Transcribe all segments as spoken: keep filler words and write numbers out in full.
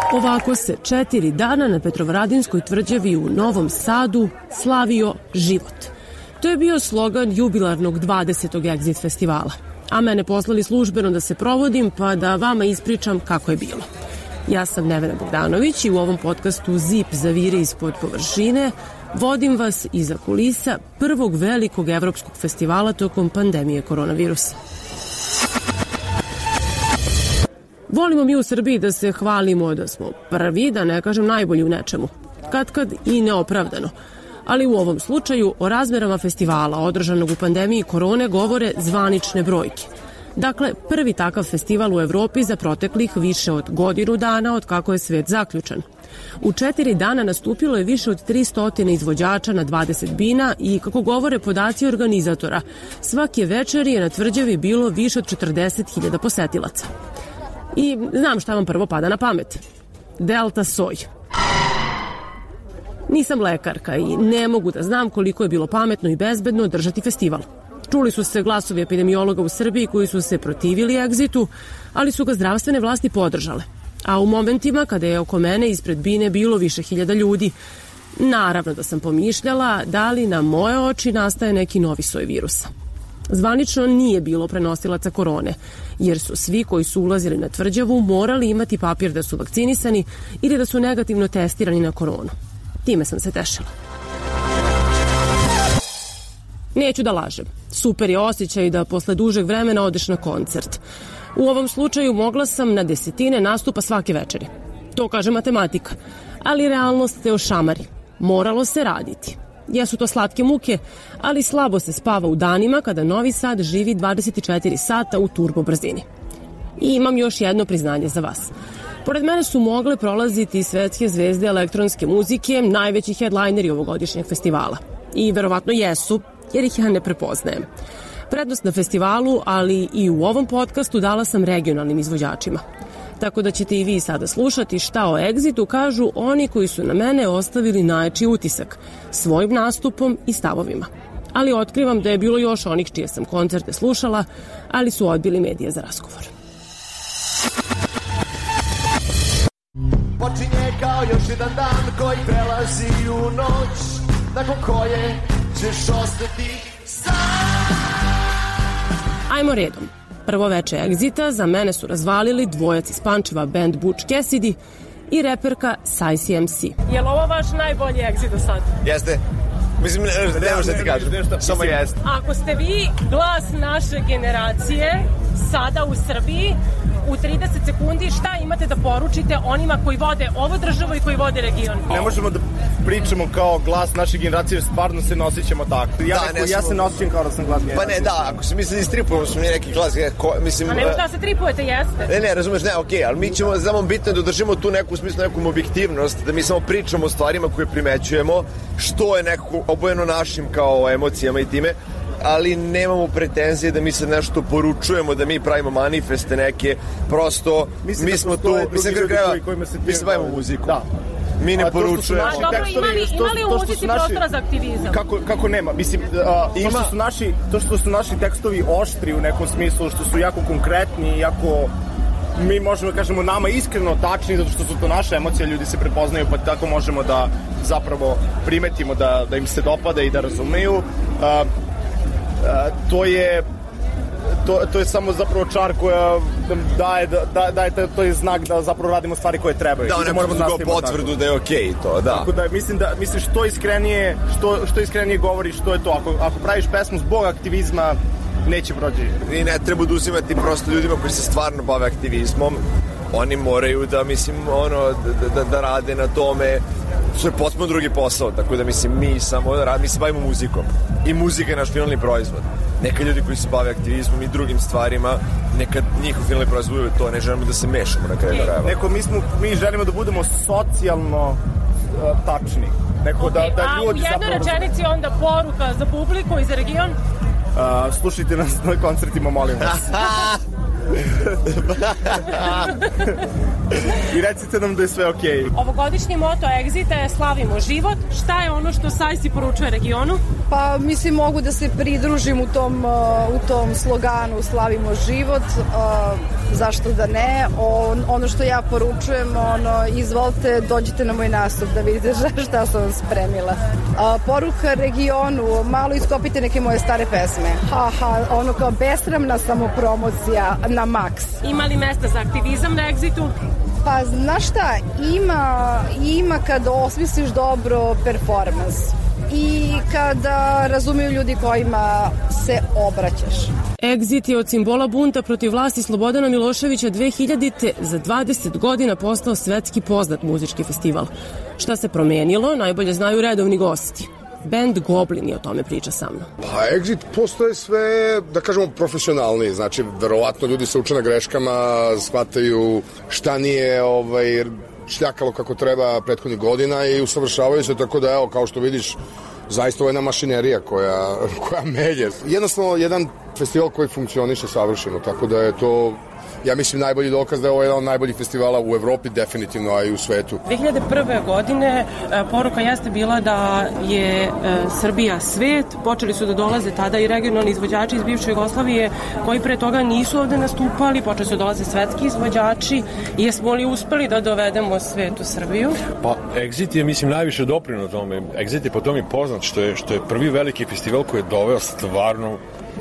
Ovako se četiri dana na Petrovaradinskoj tvrđavi u Novom Sadu slavio život. To je bio slogan jubilarnog dvadesetog Exit festivala. A mene poslali službeno da se provodim pa da vama ispričam kako je bilo. Ja sam Nevena Bogdanović i u ovom podcastu Zip zavire ispod površine vodim vas iza kulisa prvog velikog evropskog festivala tokom pandemije koronavirusa. Volimo mi u Srbiji da se hvalimo da smo prvi, da ne kažem najbolji u nečemu. Katkad i neopravdano. Ali u ovom slučaju o razmerama festivala održanog u pandemiji korone govore zvanične brojke. Dakle, prvi takav festival u Evropi za proteklih više od godinu dana od kako je svet zaključan. U četiri dana nastupilo je više od tristo izvođača na dvadeset bina i, kako govore podaci organizatora, svake večeri je na tvrđavi bilo više od četrdeset hiljada posetilaca. I znam šta vam prvo pada na pamet. Delta soj. Nisam lekarka i ne mogu da znam koliko je bilo pametno i bezbedno držati festival. Čuli su se glasovi epidemiologa u Srbiji koji su se protivili Exitu, ali su ga zdravstvene vlasti podržale. A u momentima kada je oko mene ispred bine bilo više hiljada ljudi, naravno da sam pomišljala da li na moje oči nastaje neki novi soj virusa. Zvanično nije bilo prenosilaca korone, jer su svi koji su ulazili na tvrđavu morali imati papir da su vakcinisani ili da su negativno testirani na koronu. Time sam se tešila. Neću da lažem. Super je osjećaj da posle dužeg vremena odeš na koncert. U ovom slučaju mogla sam na desetine nastupa svake večeri. To kaže matematika. Ali realnost te ošamari. Moralo se raditi. Jesu to slatke muke, ali slabo se spava u danima kada Novi Sad živi dvadeset četiri sata u turbo brzini. I imam još jedno priznanje za vas. Pored mene su mogle prolaziti svetske zvezde elektronske muzike, najveći headlineri ovogodišnjeg festivala. I verovatno jesu, jer ih ja ne prepoznajem. Prednost na festivalu, ali i u ovom podcastu dala sam regionalnim izvođačima. Tako da ćete i vi sada slušati šta o Exitu kažu oni koji su na mene ostavili najjači utisak, svojim nastupom i stavovima. Ali otkrivam da je bilo još onih čije sam koncerte slušala, ali su odbili medije za razgovor. Počinje kao još jedan dan koji prelazi u noć, nakon koje ćeš ostati sam. Ajmo redom. Prvo veče Exita za mene su razvalili dvojac iz Pančeva band Butch Cassidy i reperka Sajsi em si. Je li ovo vaš najbolji Exit do sad? Jeste. Mislim, ne, ne, ne možda ti kažem. Samo jeste. Ako ste vi glas naše generacije sada u Srbiji, u trideset sekundi šta imate da poručite onima koji vode ovu državu i koji vode region? Ne možemo da pričamo kao glas naše generacije, stvarno se ne osjećamo tako. Ja, da, neko, ja se ne osjećam kao da sam glas generacije. Pa ne, da, ako se misli da istripujemo smo mi neki glas, ko, mislim... A nema šta se tripujete, jeste? Ne, ne, razumeš, ne, okej, okay, ali mi ćemo, znamo, bitno da držimo tu neku, u smislu, nekom objektivnost, da mi samo pričamo o stvarima koje primećujemo, što je nekako obojeno našim kao emocijama i time, ali nemamo pretenzije da mi se nešto poručujemo, da mi pravimo manifeste neke, prosto mislim mi smo tu, mislim da greva, mi se bavimo muzikom. Da. Mi ne poručujemo. A dobro, imali, imali u muzici prostora za aktivizam? Kako, kako nema? Mislim, a, to, što su naši, to što su naši tekstovi oštri u nekom smislu, što su jako konkretni, jako, mi možemo da kažemo nama iskreno tačni, zato što su to naše emocije, ljudi se prepoznaju, pa tako možemo da zapravo primetimo da, da im se dopada i da razumeju. A, a, to je To, to je samo zapravo čar koja daje, da, daje to je znak da zapravo radimo stvari koje trebaju. Da, ne moramo da potvrdu da je okej okay to, da. Tako da mislim da mislim što iskrenije, što što iskrenije govoriš, što je to. Ako ako praviš pesmu zbog aktivizma, neće proći. I ne treba oduzimati prosto ljudima koji se stvarno bave aktivizmom. Oni moraju da, mislim, ono, da, da, da rade na tome. To je potpuno drugi posao, tako da, mislim, mi samo mi se bavimo muzikom. I muzika je naš finalni proizvod. Neka ljudi koji se bave aktivizmom i drugim stvarima, neka njihov finalni proizvod bude to, ne želimo da se mešamo na kraju krajeva. Neko, mi, smo, mi želimo da budemo socijalno uh, tačni. Neko okay, da, da ljudi a u jednoj rečenici onda poruka za publiku i za region? Uh, slušajte nas na koncertima, molim vas. I recite nam da je sve okej. Okay. Ovogodišnji moto Exita je slavimo život. Šta je ono što Sajsi poručuje regionu? Pa mislim mogu da se pridružim u tom, uh, u tom sloganu slavimo život. Uh, zašto da ne? On, ono što ja poručujem, ono, izvolite, dođite na moj nastup da vidite šta sam vam spremila. Uh, poruka regionu, malo iskopite neke moje stare pesme. Ha, ha, ono kao besramna samopromocija na maks. Ima li mesta za aktivizam na Exitu? Pa, znaš šta, ima, ima kad osmisliš dobro performans i kada razumiju ljudi kojima se obraćaš. Exit je od simbola bunta protiv vlasti Slobodana Miloševića dve hiljadite za dvadeset godina postao svetski poznat muzički festival. Šta se promenilo, najbolje znaju redovni gosti. Band Goblin je o tome priča sa mnom. Pa Exit postaje sve, da kažemo, profesionalniji. Znači, verovatno ljudi se uče na greškama, shvataju šta nije ovaj, šljakalo kako treba prethodnih godina i usavršavaju se, tako da, evo, kao što vidiš, zaista ovo je jedna mašinerija koja, koja melje. Jednostavno, jedan festival koji funkcioniše savršeno, tako da je to, ja mislim, najbolji dokaz da je ovo jedan od najboljih festivala u Evropi, definitivno, a i u svetu. dve hiljade prve. godine poruka jeste bila da je Srbija svet. Počeli su da dolaze tada i regionalni izvođači iz bivše Jugoslavije koji pre toga nisu ovde nastupali. Počeli su da dolaze svetski izvođači. Jesmo li uspeli da dovedemo svet u Srbiju? Pa Exit je, mislim, najviše doprinuo tome. Exit je po tome poznat što je, što je prvi veliki festival koji je doveo stvarno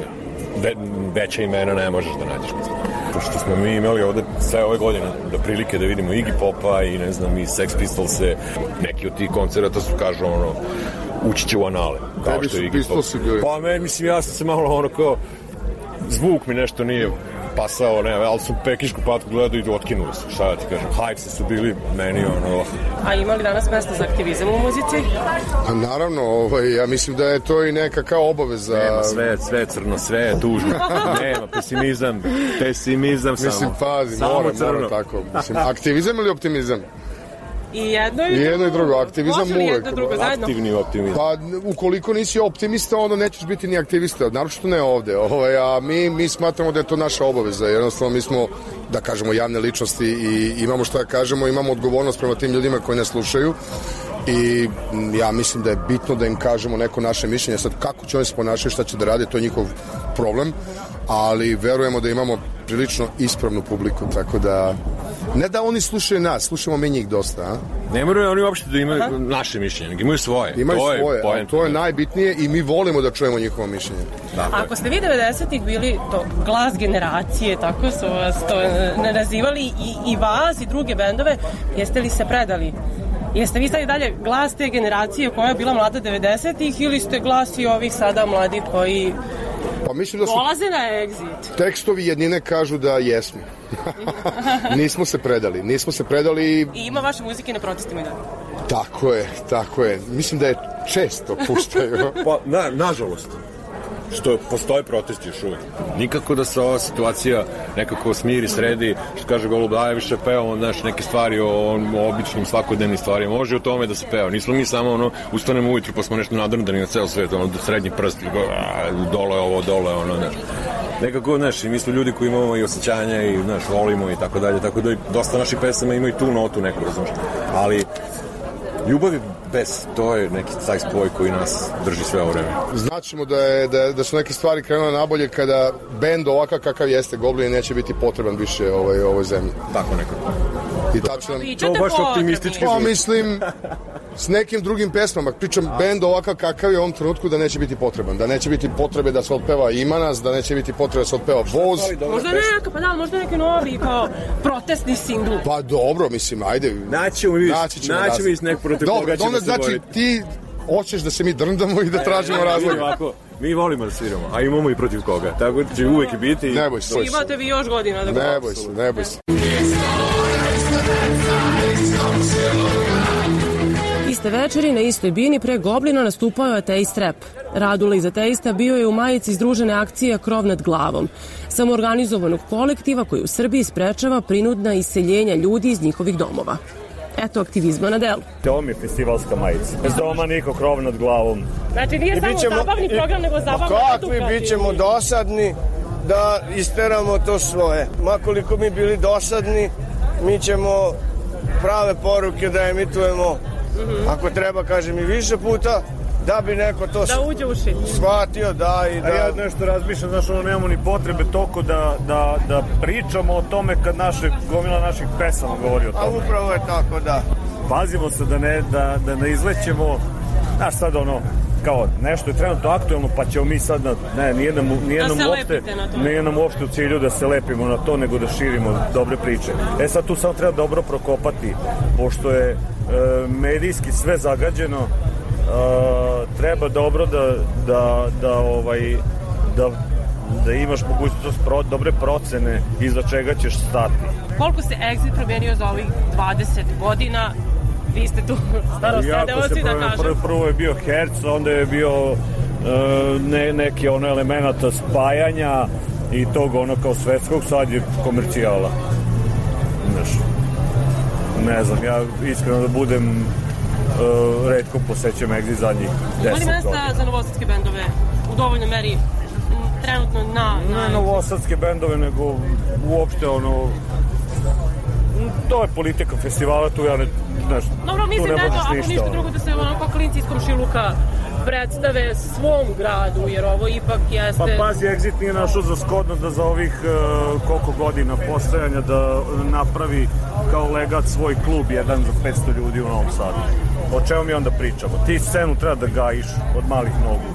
Ve, veća imena ne možeš da nađeš. Pošto smo mi imali ovde sve ove godine da prilike da vidimo Iggy Popa i ne znam i Sex Pistolse, neki od tih koncerata su, kažu, ono, ući će u anale. Kao što je Iggy Pop. Pa me, mislim, ja sam se malo ono kao zvuk mi nešto nije pasao, ne, ali su pekišku patku gledao i otkinuli su, šta da ti kažem, Hivesi su bili meni ono... A ima li danas mesta za aktivizam u muzici? Pa naravno, ovaj, ja mislim da je to i neka kao obaveza. Nema, sve je, sve je crno, sve je tužno, nema, pesimizam, pesimizam mislim, samo. Mislim, pazi, mora, mora tako. Mislim, aktivizam ili optimizam? I jedno i, I jedno i drugo, aktivizam može li uvek. jedno drugo zajedno? Aktivni optimizam. Pa ukoliko nisi optimista, onda nećeš biti ni aktivista, naročito ne ovde. Ovaj, a mi, mi smatramo da je to naša obaveza, jednostavno mi smo, da kažemo, javne ličnosti i imamo šta da kažemo, imamo odgovornost prema tim ljudima koji nas slušaju i ja mislim da je bitno da im kažemo neko naše mišljenje. Sad, kako će oni se ponašati, šta će da rade, to je njihov problem, ali verujemo da imamo prilično ispravnu publiku, tako da ne da oni slušaju nas, slušamo mi njih dosta, a? Ne moraju oni uopšte da imaju Aha. naše mišljenje, nego imaju svoje. Imaju to svoje, je, a to je najbitnije i mi volimo da čujemo njihovo mišljenje. Dakle. Ako ste vi devedesetih bili to glas generacije, tako su vas to nazivali i, i vas i druge bendove, jeste li se predali? Jeste vi sad i dalje glas te generacije koja je bila mlada devedesetih ili ste glas i ovih sada mladi koji pa mislim da su dolaze na Exit? Tekstovi jednine kažu da jesmo. Nismo se predali, nismo se predali. I ima vaše muzike na protestima i da? Tako je, tako je. Mislim da je često puštaju. Pa, na, nažalost. Što postoje protesti još uvijek. Nikako da se ova situacija nekako smiri, sredi, što kaže Golub, da je više peo, znaš, neke stvari o, o običnim svakodnevnim stvarima. Može o tome da se peo. Nismo mi samo, ono, ustanemo ujutru pa smo nešto nadrndani na ceo svet, ono, do srednjih prsti, dole ovo, dole, ono, znaš. Nekako, znaš, i mi smo ljudi koji imamo i osjećanja i, znaš, volimo i tako dalje, tako da dosta naših pesama imaju tu notu neku, znaš. Ali ljubavi bez, to je neki taj spoj koji nas drži sve ovo vreme. Znaćemo da, je, da, da su neke stvari krenule nabolje kada bend ovakav kakav jeste Goblin neće biti potreban više ovoj, ovoj zemlji. Tako nekako. I tačno, to baš optimistički pa mislim, s nekim drugim pesmama. Pričam A. bend ovakav kakav je u ovom trenutku da neće biti potreban. Da neće biti potrebe da se otpeva Ima nas, da neće biti potrebe da se otpeva Voz. Možda neka, pa da, možda neki novi kao protestni singl. Pa dobro, mislim, ajde. Naćemo vi, naćemo vi nek protiv koga ćemo se znači, boriti. Ti hoćeš da se mi drndamo i da tražimo razloga. Ovako, mi volimo da sviramo, a imamo i protiv koga. Tako će uvek i biti. Ne boj se. Imate vi još godina da ne boj se, ne boj se. Iste večeri na istoj bini pre Goblina nastupao je Ateist Rap. Radula iz Ateista bio je u majici združene akcije Krov nad glavom, samoorganizovanog kolektiva koji u Srbiji sprečava prinudna iseljenja ljudi iz njihovih domova. Eto aktivizma na delu. To mi je festivalska majica. Bez doma niko, krov nad glavom. Znači nije I samo bićemo, zabavni program, nego zabavna edukacija. Kakvi, bit ćemo dosadni, da isteramo to svoje. Makoliko mi bili dosadni, mi ćemo prave poruke da emitujemo, mm-hmm. ako treba, kažem, i više puta, da bi neko to da uđe u uši shvatio, da i da... A ja nešto razmišljam, znaš, ono, nemamo ni potrebe toliko da, da, da pričamo o tome kad naše, gomila naših pesama govori o tome. A upravo je tako, da. Pazimo se da ne, da, da ne izlećemo, znaš, sad ono, kao nešto je trenutno aktuelno, pa ćemo mi sad na, ne, nije nam, nije da nam uopšte, nije nam uopšte u cilju da se lepimo na to, nego da širimo dobre priče. E sad tu samo treba dobro prokopati, pošto je e, medijski sve zagađeno, e, treba dobro da, da, da, ovaj, da, da imaš mogućnost pro, dobre procene iza čega ćeš stati. Koliko se Exit promenio za ovih dvadeset godina? Vi ste tu staro sedeoci, da kažem. Prvo, prvo je bio herc, onda je bio uh, ne, neki ono elemenata spajanja i tog ono kao svetskog, sad je komercijala. Znaš, ne znam, ja iskreno da budem uh, retko posećam Exit zadnjih deset godina. Ima li mesta za novosadske bendove u dovoljnoj meri trenutno na... na... Ne novosadske bendove, nego uopšte ono... To je politika festivala, tu ja ne... Znaš, dobro, mislim da eto, ako ništa drugo da se onako klinci iz komšiluka predstave svom gradu, jer ovo ipak jeste... Pa pazi, Exit nije našao za skodno da za ovih uh, koliko godina postojanja da napravi kao legat svoj klub jedan za petsto ljudi u Novom Sadu. O čemu mi onda pričamo? Ti scenu treba da gajiš od malih nogu.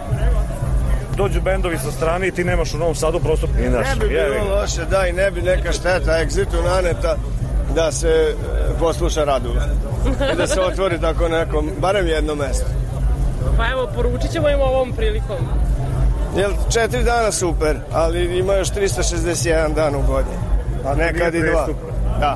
Dođu bendovi sa strane i ti nemaš u Novom Sadu prosto... Inaš, ne bi bilo loše, da, i ne bi neka šteta Exitu naneta da se posluša Radula. I da se otvori tako nekom, barem jedno mesto. Pa evo, poručit ćemo im ovom prilikom. Jel, četiri dana super, ali ima još trista šezdeset jedan dan u godini. A nekad i dva. Da.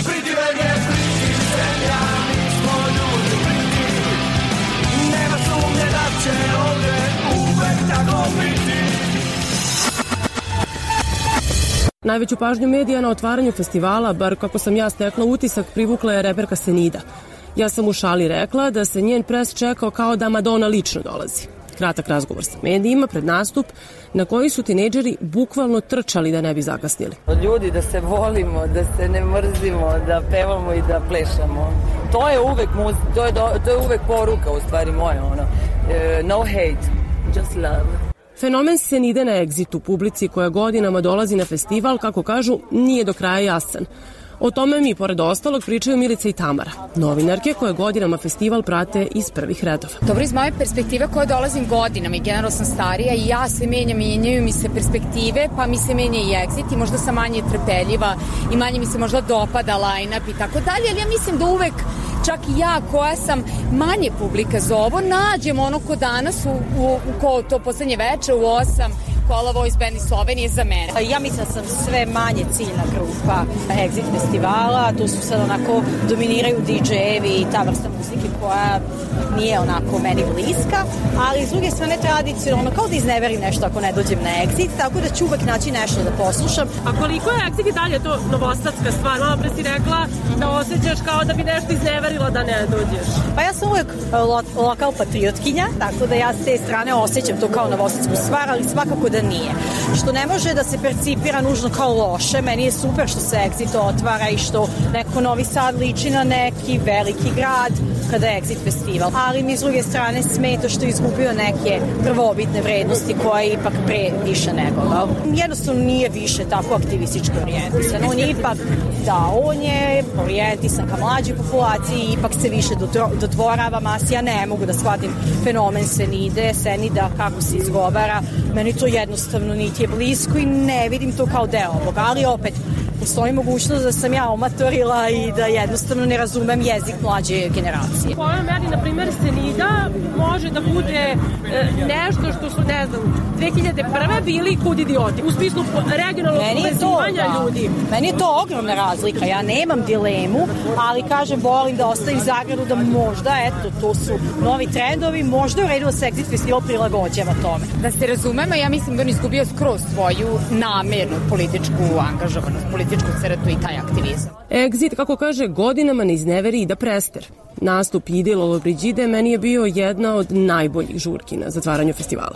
Najveću pažnju medija na otvaranju festivala, bar kako sam ja stekla utisak, privukla je reperka Senida. Ja sam u šali rekla da se njen pres čekao kao da Madonna lično dolazi. Kratak razgovor sa medijima pred nastup na koji su tinejdžeri bukvalno trčali da ne bi zakasnili. Od ljudi da se volimo, da se ne mrzimo, da pevamo i da plešamo. To je uvek muz, to je, do, to je uvek poruka u stvari moja, ono. Uh, no hate, just love. Fenomen Senide na Exitu, publici koja godinama dolazi na festival, kako kažu, nije do kraja jasan. O tome mi, pored ostalog, pričaju Milica i Tamara, novinarke koje godinama festival prate iz prvih redova. Dobro, iz moje perspektive koje dolazim godinama i generalno sam starija i ja se menjam, menjaju mi se perspektive, pa mi se menja i Exit i možda sam manje trpeljiva i manje mi se možda dopada line-up i tako dalje, ali ja mislim da uvek čak i ja koja sam manje publika za ovo, nađem ono ko danas u, u, u ko to poslednje veče u osam Kola Voice Band iz Slovenije za mene. Ja mislim da sam sve manje ciljna grupa Exit festivala, tu su sad onako dominiraju di džejevi i ta vrsta muzike koja nije onako meni bliska, ali s druge strane tradicionalno kao da izneverim nešto ako ne dođem na Exit, tako da ću uvek naći nešto da poslušam. A koliko je Exit i dalje to novosadska stvar? Malo pre si rekla da osjećaš kao da bi nešto izneverila da ne dođeš. Pa ja sam uvek lo lokal patriotkinja, tako da ja s te strane osjećam to kao novosadsku stvar, ali svakako da nije. Što ne može da se percipira nužno kao loše. Meni je super što se Exit otvara i što neko Novi Sad liči na neki veliki grad kada je Exit festival. Ali mi s druge strane smeta što je izgubio neke prvobitne vrednosti koje je ipak pre više nego. Jednostavno nije više tako aktivistički orijentisan. On je ipak, da, on je orijentisan ka mlađoj populaciji i ipak se više dodvorava masi. Ja ne mogu da shvatim fenomen Senide, Senida, kako se izgovara. Meni to jednostavno niti je blisko i ne vidim to kao deo ovoga, ali opet postoji mogućnost da sam ja omatorila i da jednostavno ne razumem jezik mlađe generacije. U kojoj meri, na primjer, Senida može da bude e, nešto što su, ne znam, dve hiljade prve bili kud idioti, u smislu regionalnog povezivanja da. ljudi. Meni je to ogromna razlika, ja nemam dilemu, ali kažem, volim da ostavim zagradu da možda, eto, to su novi trendovi, možda je u redu da se Exit festival prilagođava tome. Da se razumemo, ja mislim da on izgubio skroz svoju namernu političku angažovanost, političku crtu i taj aktivizam. Exit, kako kaže, godinama ne izneveri i da prester. Nastup Ide Lollobrigide meni je bio jedna od najboljih žurki na zatvaranju festivala.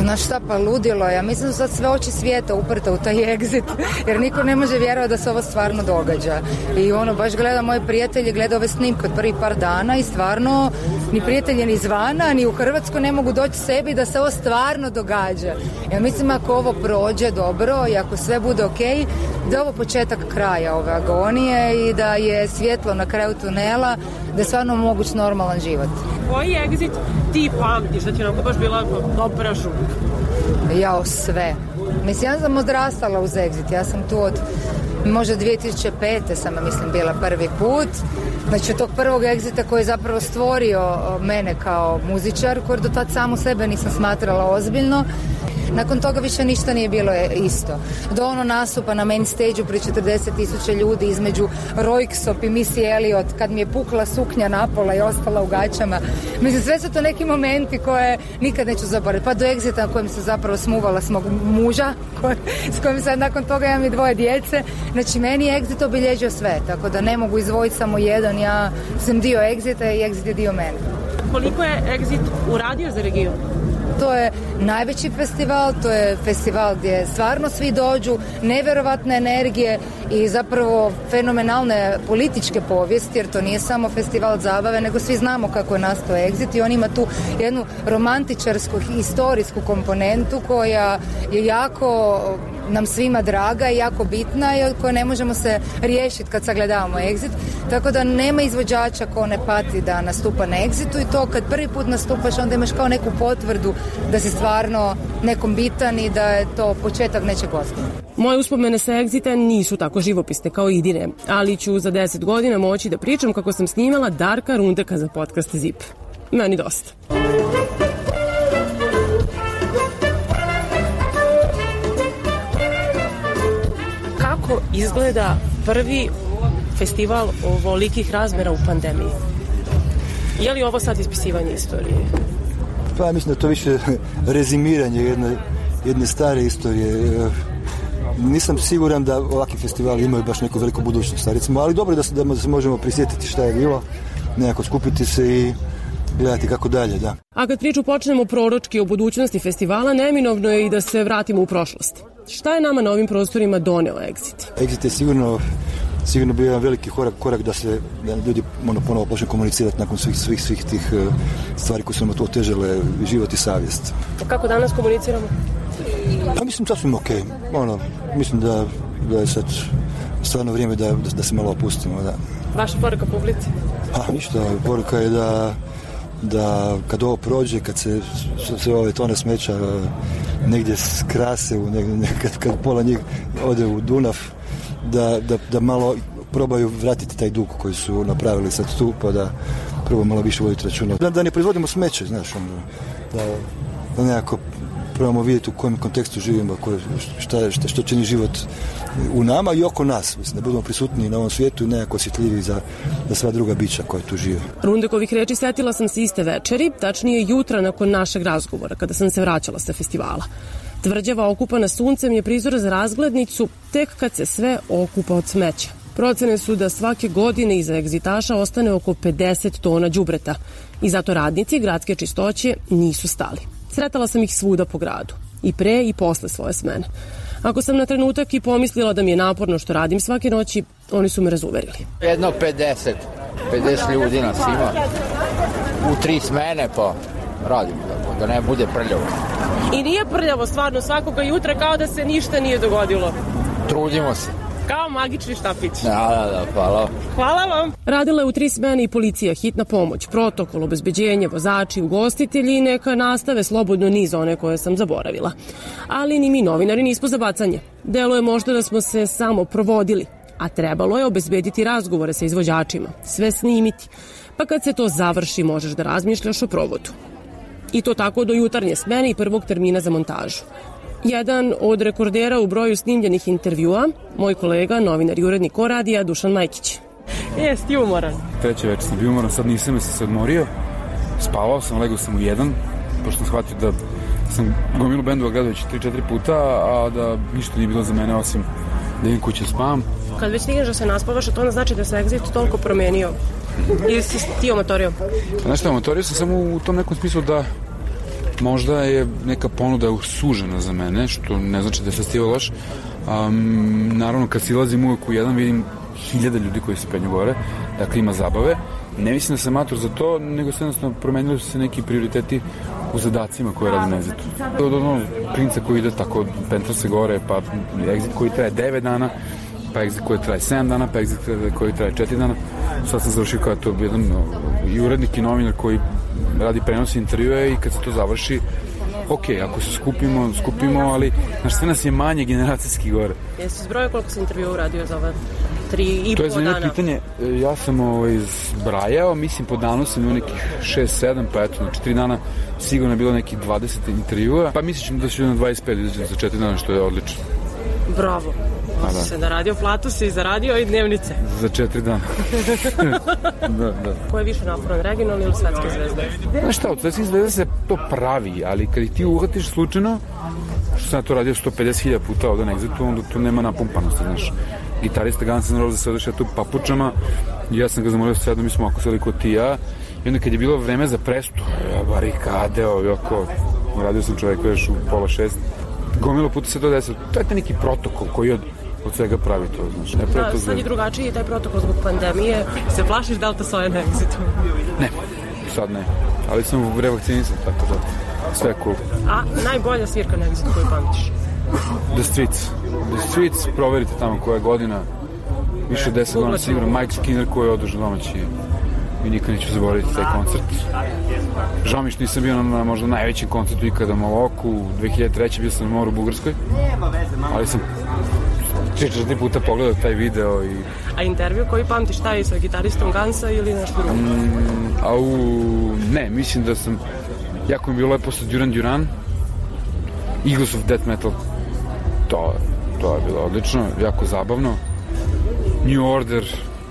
Znaš šta, pa ludilo je. Ja mislim da sad sve oči svijeta uprta u taj Exit, jer niko ne može vjerovati da se ovo stvarno događa. I ono, baš gleda moje prijatelje, gleda ove snimke od prvih par dana i stvarno ni prijatelji ni izvana, ni u Hrvatskoj ne mogu doći sebi da se ovo stvarno događa. Ja mislim ako ovo prođe dobro i ako sve bude okej, da je ovo početak kraja ove agonije i da je svjetlo na kraju tunela, da je stvarno moguć normalan život. Koji Exit ti pamtiš, da ti onako baš bila dobra žurka? Jao, sve. Mislim, ja sam odrastala uz Exit. Ja sam tu od možda dvije tisuće pete sam, mislim, bila prvi put. Znači, od tog prvog Exita koji je zapravo stvorio mene kao muzičar, koji do tad samu sebe nisam smatrala ozbiljno. Nakon toga više ništa nije bilo isto. Do ono nastupa na main stage-u pri četrdeset tisuća ljudi između Rojksop i Missy Elliot, kad mi je pukla suknja napola i ostala u gaćama. Mislim, sve su to neki momenti koje nikad neću zaboraviti. Pa do Exita na kojem sam zapravo smuvala s mog muža, koj, s kojim sad nakon toga imam i dvoje djece. Znači, meni je Exit obilježio sve, tako da ne mogu izdvojiti samo jedan. Ja sam dio Exita i Exit je dio mene. Koliko je Exit uradio za region? To je najveći festival, to je festival gdje stvarno svi dođu, nevjerovatne energije i zapravo fenomenalne političke povijesti, jer to nije samo festival zabave, nego svi znamo kako je nastao Exit i on ima tu jednu romantičarsku, historijsku komponentu koja je jako nam svima draga i jako bitna i od koje ne možemo se riješiti kad sagledavamo Exit. Tako da nema izvođača ko ne pati da nastupa na Exitu i to kad prvi put nastupaš onda imaš kao neku potvrdu da si stvarno nekom bitan i da je to početak nečeg osnovnog. Moje uspomene sa Exita nisu tako živopisne kao Idine, ali ću za deset godina moći da pričam kako sam snimala Darka Rundeka za podcast Zip. Meni dosta. Kako izgleda prvi festival ovolikih razmera u pandemiji? Je li ovo sad ispisivanje istorije? Pa mislim da to više rezimiranje jedne, jedne stare istorije. Nisam siguran da ovakvi festivali imaju baš neku veliku budućnost, recimo, ali dobro je da se, da se možemo prisjetiti šta je bilo, nekako skupiti se i gledati kako dalje, da. A kad priču počnemo proročki o budućnosti festivala, neminovno je i da se vratimo u prošlost. Šta je nama na ovim prostorima doneo Exit? Exit je sigurno, sigurno bio jedan veliki korak, korak da se da ljudi ono, ponovo počne komunicirati nakon svih, svih, svih tih uh, stvari koje su nam to otežale život i savjest. Kako danas komuniciramo? Pa mislim sasvim ok. Ono, mislim da, da je sad stvarno vrijeme da, da, da se malo opustimo. Da. Vaša poruka publici? Pa ništa, poruka je da da kad ovo prođe, kad se sve ove tone smeća negdje skrase, u negdje, kad, kad pola njih ode u Dunav, da, da, da malo probaju vratiti taj dug koji su napravili sad tu, pa da probaju malo više voditi računa. Da, da ne proizvodimo smeće, znaš, ono, da, da nekako probamo vidjeti u kojem kontekstu živimo, šta, šta, što čini život u nama i oko nas, mislim, da budemo prisutni na ovom svijetu i nekako osjetljivi za, za sva druga bića koja tu žive. Rundekovih reči setila sam se iste večeri, tačnije jutra nakon našeg razgovora, kada sam se vraćala sa festivala. Tvrđava okupana suncem je prizor za razglednicu tek kad se sve okupa od smeća. Procene su da svake godine iza egzitaša ostane oko pedeset tona đubreta i zato radnici gradske čistoće nisu stali. Sretala sam ih svuda po gradu, i pre i posle svoje smene. Ako sam na trenutak i pomislila da mi je naporno što radim svake noći, oni su me razuverili. Jedno pedeset, pedeset ljudi nas ima. U tri smene pa radimo da, da ne bude prljavo. I nije prljavo stvarno svakoga jutra kao da se ništa nije dogodilo. Trudimo se. Kao magični štapić. Da, da, da, hvala. Hvala vam. Radila je u tri smene i policija, hitna pomoć, protokol, obezbeđenje, vozači, ugostitelji i neka nastave slobodno niz one koje sam zaboravila. Ali ni mi novinari nismo za bacanje. Delo je možda da smo se samo provodili, a trebalo je obezbediti razgovore sa izvođačima, sve snimiti. Pa kad se to završi možeš da razmišljaš o provodu. I to tako do jutarnje smene i prvog termina za montažu. Jedan od rekordera u broju snimljenih intervjua, moj kolega, novinar i urednik O radija, Dušan Majkić. Jesi umoran? Treće večer sam bio umoran, sad nisam, sam se odmorio. Spavao sam, legao sam u jedan, pošto sam shvatio da sam gomilu bendova gledao već tri četiri puta, a da ništa nije bilo za mene osim da idem kuće spavam. Kad već stigneš da se naspavaš, to onda znači da se Exit toliko promenio. Ili si ti omatorio? Znaš šta, omatorio sam samo u tom nekom smislu da Možda je neka ponuda sužena za mene, što ne znači da je festival loš. Um, naravno, kad silazim uvek u jedan, vidim hiljade ljudi koji se penju gore, dakle ima zabave. Ne mislim da sam mator za to, nego se jednostavno promenili su se neki prioriteti u zadacima koje radi na Exitu. Od onog princa koji ide tako, pentra se gore, pa Exit koji traje devet dana, pa Exit koji traje sedam dana, pa Exit koji traje četiri dana. Sad sam završio kao to jedan no, i urednik i novinar koji radi prenosi intervjue i kad se to završi, ok, ako se skupimo, skupimo, ali znaš, sve nas je manje generacijski gore. Jesi zbrojio koliko si intervjua uradio za ove tri i to po dana? To je pitanje, ja sam ovaj, zbrajao, mislim po danu sam imao nekih šest sedam, pa eto, znači tri dana sigurno je bilo nekih dvadeset intervjua, pa mislim da ću na dvadeset pet izaći za četiri dana, što je odlično. Bravo. Da. Se naradio platu, si zaradio i dnevnice. Za četiri dana. da, da. Ko je više naporan, regionalni ili svetske zvezde? Znaš šta, od svetskih zvezda se to pravi, ali kad ih ti uhvatiš slučajno, što sam ja to radio sto pedeset hiljada puta ovde na Exitu, onda tu nema napumpanosti, znaš. Gitarista Guns N' Roses se odeše tu papučama i ja sam ga zamolio sve da mi smo ako seli kod ti ja i onda kad je bilo vreme za prestu, ja barikade, ovako, radio sam čoveka još u pola šest, gomilo puta se to desilo. To je taj neki protokol koji od, od svega pravi to, znaš. Ne da, to sad je drugačiji taj protokol zbog pandemije. Se plašiš Delta Soja na Exitu? Ne, sad ne. Ali sam revakcinisan, tako da sve je cool. A najbolja svirka na Exitu koju pamtiš? The Streets. The Streets, proverite tamo koja je godina. Više od deset godina sigurno. Mike Skinner koji je održao domaći i nikad neću zaboraviti taj koncert. Žao mi što nisam bio na, na možda najvećem koncertu ikada u Maloku. dve hiljade treće bio sam na moru u Bugarskoj. Ali sam tri četiri puta pogledao taj video i... A intervju koji pamtiš, taj sa gitaristom Gansa ili nešto drugo? Mm, au, ne, mislim da sam... Jako mi je bilo lepo sa Duran Duran. Eagles of Death Metal. To, to je bilo odlično, jako zabavno. New Order...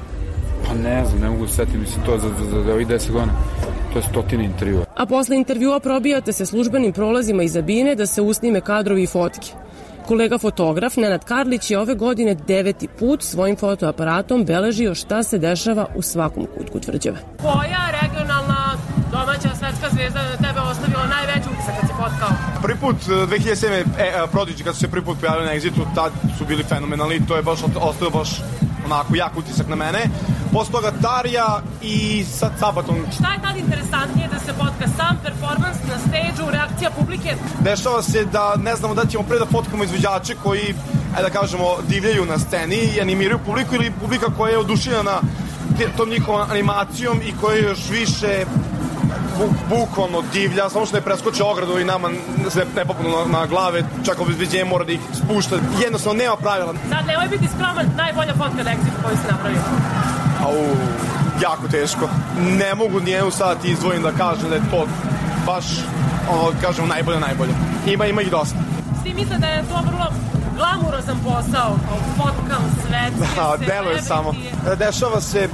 Pa ne znam, ne mogu da setim, mislim, to za, za, za ovih deset godina. To je stotine intervjua. A posle intervjua probijate se službenim prolazima iz Abine da se usnime kadrovi i fotke. Kolega fotograf Nenad Karlić je ove godine deveti put svojim fotoaparatom beležio šta se dešava u svakom kutku Tvrđave. Koja regionalna domaća svetska zvezda na tebe ostavila najveći utisak kad si fotkao? Prvi put dve hiljade sedme e, Prodigy kad su se prvi put pojavili na Exitu, tad su bili fenomenalni, to je baš ostavio baš onako jak utisak na mene. Posle toga Tarja i sad Sabaton. Šta je tad interesantnije da se fotka sam performans na stage-u, reakcija publike? Dešava se da ne znamo da ćemo pre da fotkamo izvođače koji, ajde da kažemo, divljaju na sceni i animiraju publiku ili publika koja je oduševljena tom njihovom animacijom i koja je još više buk, bukvalno divlja, samo što ne preskoče ogradu i nama se ne popunu na, na glave, čak obezbeđenje mora da ih spušta. Jednostavno nema pravila. Sad nemoj biti skroman, najbolja fotka na Exitu koju si napravio. Au, jako teško. Ne mogu nijednu sad ti izdvojim da kažem da je to baš, ono, kažem, najbolje, najbolje. Ima, ima ih dosta. Svi misle da je to vrlo glamurozan posao, fotkam, svetske, da, deluje samo. Dešava se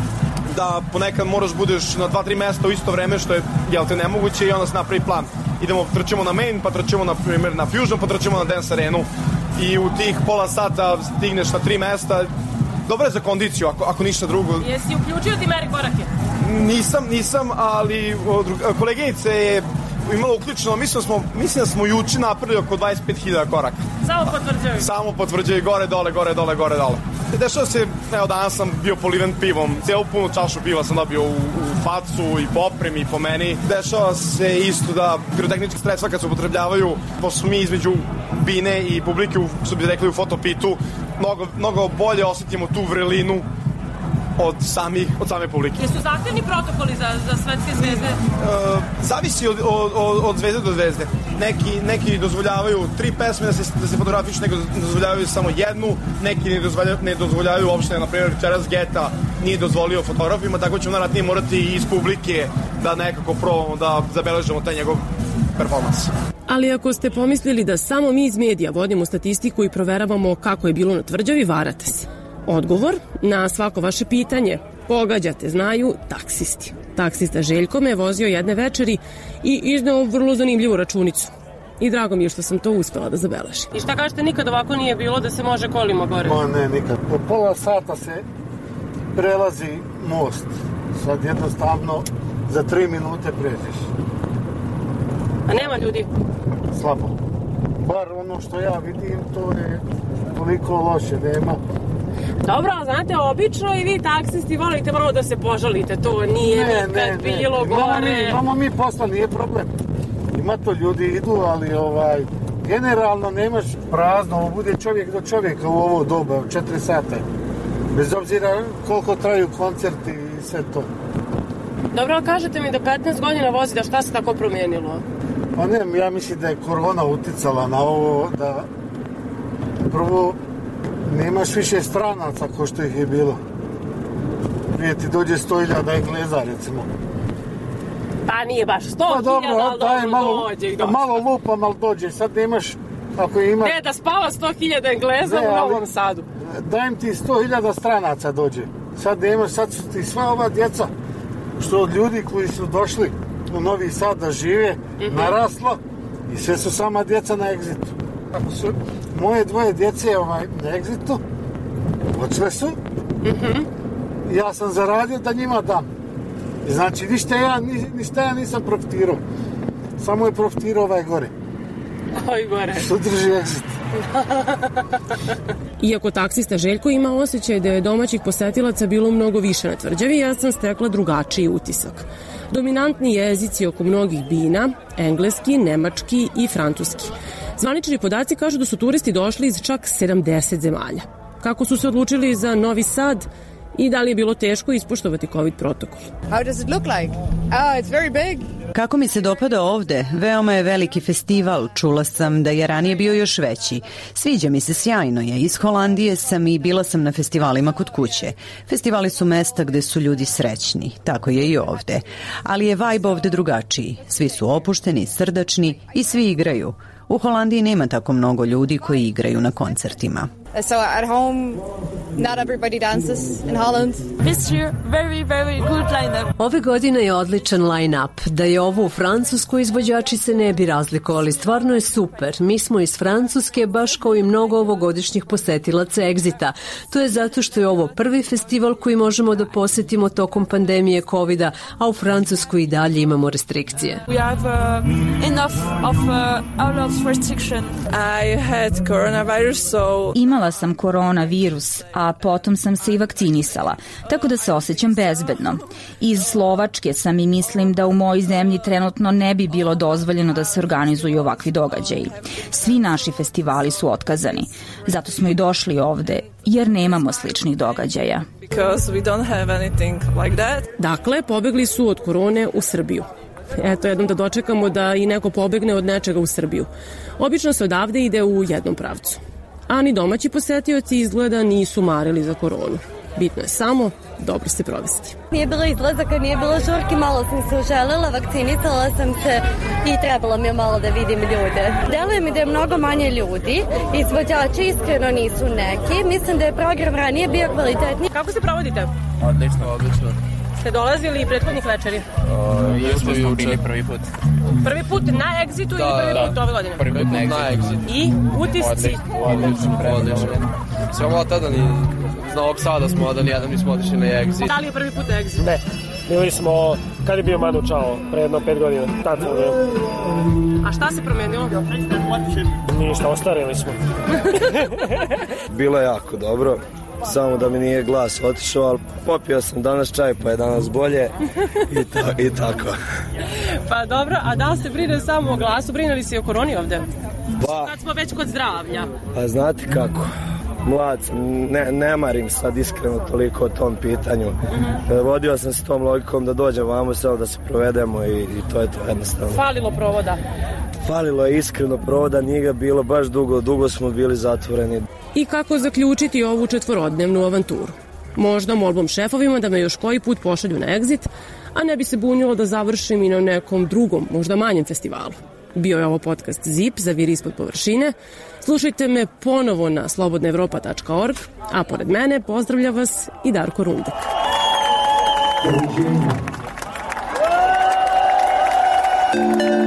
da ponekad moraš budeš na dva tri mesta u isto vreme, što je, jel te, nemoguće i onda se napravi plan. Idemo, trčemo na main, pa trčemo na, primjer, na Fusion, pa trčemo na Dance Arenu i u tih pola sata stigneš na tri mesta. Dobro je za kondiciju, ako, ako ništa drugo. Jesi uključio ti meri korake? Nisam, nisam, ali koleginica je imala uključeno, mislim, smo, mislim da smo juče napravili oko dvadeset pet hiljada koraka. Samo potvrđaju? Samo potvrđaju, gore, dole, gore, dole, gore, dole. Dešava se, evo, danas sam bio poliven pivom, cijelu punu čašu piva sam dobio u, u facu i po opremi i po meni. Dešava se isto da pirotehnička sredstva kad se upotrebljavaju, pošto mi između bine i publike, što bi rekli u fotopitu, mnogo, mnogo bolje osjetimo tu vrelinu od samih, od same publike. Jesu zahtevni protokoli za, za svetske zvezde? E, zavisi od, od, od zvezde do zvezde. Neki, neki dozvoljavaju tri pesme da se, da se fotografiš, neki dozvoljavaju samo jednu, neki ne dozvoljavaju, ne dozvoljavaju uopšte, na primjer, Čeras Geta nije dozvolio fotografima, tako ćemo naravno morati iz publike da nekako probamo da zabeležemo taj njegov performans. Ali ako ste pomislili da samo mi iz medija vodimo statistiku i proveravamo kako je bilo na Tvrđavi, varate se. Odgovor na svako vaše pitanje pogađate, znaju taksisti. Taksista Željko me vozio jedne večeri i izneo vrlo zanimljivu računicu. I drago mi je što sam to uspela da zabeležim. I šta kažete, nikad ovako nije bilo da se može kolima gore? Ma ne, nikad. Po pola sata se prelazi most. Sad jednostavno za tri minute pređeš. A nema ljudi? Slabo. Bar ono što ja vidim, to je toliko loše, nema. Dobro, ali znate, obično i vi taksisti volite malo da se požalite, to nije ne, nikad ne, ne. bilo imamo gore. Mi, imamo mi posla, nije problem. Ima to, ljudi idu, ali ovaj, generalno nemaš prazno, bude čovjek do čovjeka u ovo doba, četiri sata. Bez obzira koliko traju koncerti i sve to. Dobro, kažete mi da petnaest godina vozite, šta se tako promijenilo? Pa ne, ja mislim da je korona uticala na ovo, da prvo nemaš više stranaca ko što ih je bilo. Prije ti dođe sto hiljada Engleza, recimo. Pa nije baš sto hiljada, ali dobro malo, dođe. Da malo lupa, malo dođe. Sad nemaš, ako ima... Ne, da spava sto hiljada Engleza ne, u Novom Sadu. Dajem ti sto hiljada stranaca dođe. Sad nemaš, sad su ti sva ova djeca, što od ljudi koji su došli u Novi Sad da žive, mm-hmm. naraslo i sve su sama djeca na egzitu. Ako su moje dvoje djece ovaj, na egzitu, odšle su, mm-hmm. ja sam zaradio da njima dam. Znači, ništa ja, ništa ja nisam profitirao. Samo je profitirao ovaj gore. Koji gore? Što drži egzit. Iako taksista Željko ima osjećaj da je domaćih posetilaca bilo mnogo više na tvrđavi, ja sam stekla drugačiji utisak. Dominantni jezici oko mnogih bina, engleski, nemački i francuski. Zvanični podaci kažu da su turisti došli iz čak sedamdeset zemalja. Kako su se odlučili za Novi Sad i da li je bilo teško ispoštovati COVID protokol? How does it look like? Oh, it's very big. Kako mi se dopada ovde? Veoma je veliki festival. Čula sam da je ranije bio još veći. Sviđa mi se, sjajno je. Iz Holandije sam i bila sam na festivalima kod kuće. Festivali su mesta gde su ljudi srećni. Tako je i ovde. Ali je vibe ovde drugačiji. Svi su opušteni, srdačni i svi igraju. U Holandiji nema tako mnogo ljudi koji igraju na koncertima. So at home, not everybody dances in Holland. This year, very, very good line-up. Ove godine je odličan line-up. Da je ovo u Francuskoj, izvođači se ne bi razlikovali. Stvarno je super. Mi smo iz Francuske, baš kao i mnogo ovogodišnjih posetilaca Exita. To je zato što je ovo prvi festival koji možemo da posetimo tokom pandemije kovida, a u Francuskoj i dalje imamo restrikcije. We have uh, enough of uh, out of restriction. I had coronavirus, so... Imala sam koronavirus, a potom sam se i vakcinisala, tako da se osjećam bezbedno. Iz Slovačke sam i mislim da u mojoj zemlji trenutno ne bi bilo dozvoljeno da se organizuju ovakvi događaji. Svi naši festivali su otkazani. Zato smo i došli ovde, jer nemamo sličnih događaja. Because we don't have anything like that. Dakle, pobegli su od korone u Srbiju. Eto, jednom da dočekamo da i neko pobegne od nečega u Srbiju. Obično se odavde ide u jednom pravcu. A ni domaći posetioci izgleda nisu marili za koronu. Bitno je samo dobro se provesti. Nije bilo izlazaka, nije bilo žurki, malo sam se uželela, vakcinisala sam se i trebalo mi je malo da vidim ljude. Deluje mi da je mnogo manje ljudi, izvođači iskreno nisu neki, mislim da je program ranije bio kvalitetniji. Kako se provodite? Odlično, odlično. Ste dolazili i prethodnih večeri? Uh, jesmo juče. Prvi put. Prvi put na Exitu da, ili prvi da. put ove godine? Prvi put na Exitu. I utisci? Odlično, odlično. Samo od tada ni iz Novog Sada smo, da nijedan nismo otišli na Exit. Da li je prvi put na Exit? Ne. Bili smo, kad je bio Manu Čao, pre jedno pet godina. Tad smo bili. A šta se promenilo? Ništa, ostarili smo. Bilo je jako dobro. Samo da mi nije glas otišao, ali popio sam danas čaj, pa je danas bolje i, ta, i tako. Pa dobro, a da li se brine samo o glasu, brine li se i o koroni ovde? Pa, kad smo već kod zdravlja. Pa znate kako, mlad sam, ne, ne marim sad iskreno toliko o tom pitanju. Mm-hmm. Vodio sam se tom logikom da dođem vamo samo da se provedemo i, i to je to jednostavno. Falilo provoda. Falilo je iskreno provoda, nije ga bilo baš dugo, dugo smo bili zatvoreni. I kako zaključiti ovu četvorodnevnu avanturu? Možda molbom šefovima da me još koji put pošalju na Exit, a ne bi se bunilo da završim i na nekom drugom, možda manjem festivalu. Bio je ovo podcast Zip, Zaviri ispod površine. Slušajte me ponovo na slobodna evropa tačka org, a pored mene pozdravlja vas i Darko Rundak. Thank you.